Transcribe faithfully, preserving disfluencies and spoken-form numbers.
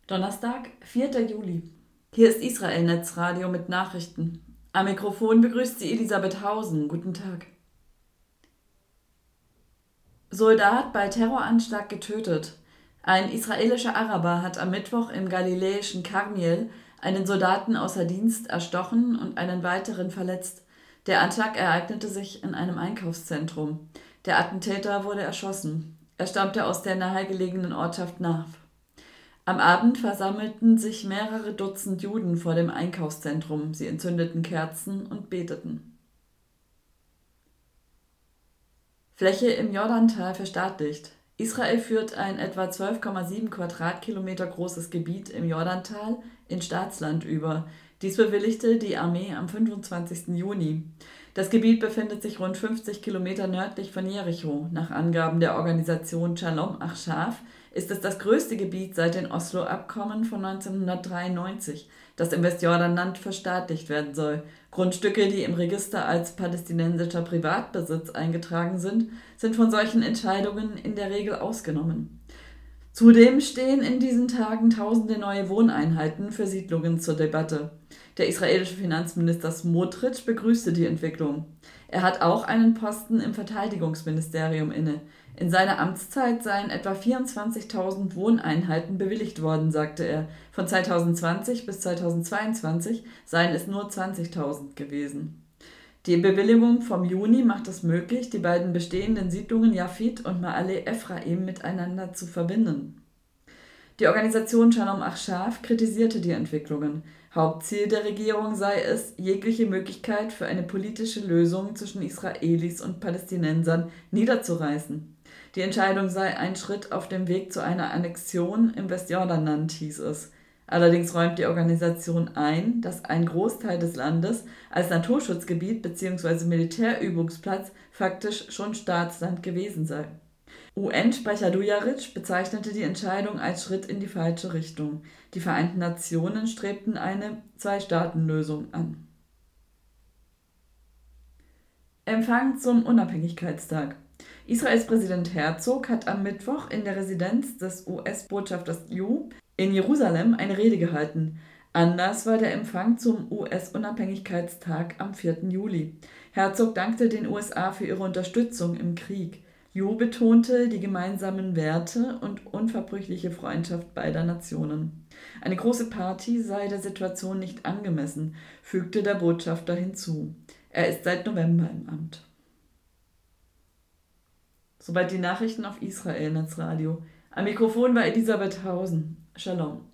Donnerstag, vierter Juli. Hier ist Israel Netzradio mit Nachrichten. Am Mikrofon begrüßt sie Elisabeth Hausen. Guten Tag. Soldat bei Terroranschlag getötet. Ein israelischer Araber hat am Mittwoch im galiläischen Karmiel einen Soldaten außer Dienst erstochen und einen weiteren verletzt. Der Anschlag ereignete sich in einem Einkaufszentrum. Der Attentäter wurde erschossen. Er stammte aus der nahegelegenen Ortschaft Nahf. Am Abend versammelten sich mehrere Dutzend Juden vor dem Einkaufszentrum. Sie entzündeten Kerzen und beteten. Fläche im Jordantal verstaatlicht. Israel führt ein etwa zwölf Komma sieben Quadratkilometer großes Gebiet im Jordantal in Staatsland über. Dies bewilligte die Armee am fünfundzwanzigsten Juni. Das Gebiet befindet sich rund fünfzig Kilometer nördlich von Jericho. Nach Angaben der Organisation Shalom Achshav ist es das größte Gebiet seit den Oslo-Abkommen von neunzehnhundertdreiundneunzig, das im Westjordanland verstaatlicht werden soll. Grundstücke, die im Register als palästinensischer Privatbesitz eingetragen sind, sind von solchen Entscheidungen in der Regel ausgenommen. Zudem stehen in diesen Tagen tausende neue Wohneinheiten für Siedlungen zur Debatte. Der israelische Finanzminister Smotrich begrüßte die Entwicklung. Er hat auch einen Posten im Verteidigungsministerium inne. In seiner Amtszeit seien etwa vierundzwanzigtausend Wohneinheiten bewilligt worden, sagte er. Von zweitausendzwanzig bis zweitausendzweiundzwanzig seien es nur zwanzigtausend gewesen. Die Bewilligung vom Juni macht es möglich, die beiden bestehenden Siedlungen Yafit und Ma'ale Ephraim miteinander zu verbinden. Die Organisation Shalom Achshav kritisierte die Entwicklungen. Hauptziel der Regierung sei es, jegliche Möglichkeit für eine politische Lösung zwischen Israelis und Palästinensern niederzureißen. Die Entscheidung sei ein Schritt auf dem Weg zu einer Annexion im Westjordanland, hieß es. Allerdings räumt die Organisation ein, dass ein Großteil des Landes als Naturschutzgebiet bzw. Militärübungsplatz faktisch schon Staatsland gewesen sei. U N-Sprecher Dujaric bezeichnete die Entscheidung als Schritt in die falsche Richtung. Die Vereinten Nationen strebten eine Zwei-Staaten-Lösung an. Empfang zum Unabhängigkeitstag. Israels Präsident Herzog hat am Mittwoch in der Residenz des U S-Botschafters Yu in Jerusalem eine Rede gehalten. Anlass war der Empfang zum U S-Unabhängigkeitstag am vierten Juli. Herzog dankte den U S A für ihre Unterstützung im Krieg. Yu betonte die gemeinsamen Werte und unverbrüchliche Freundschaft beider Nationen. Eine große Party sei der Situation nicht angemessen, fügte der Botschafter hinzu. Er ist seit November im Amt. Soweit die Nachrichten auf Israel Netzradio. Am Mikrofon war Elisabeth Hausen. Shalom.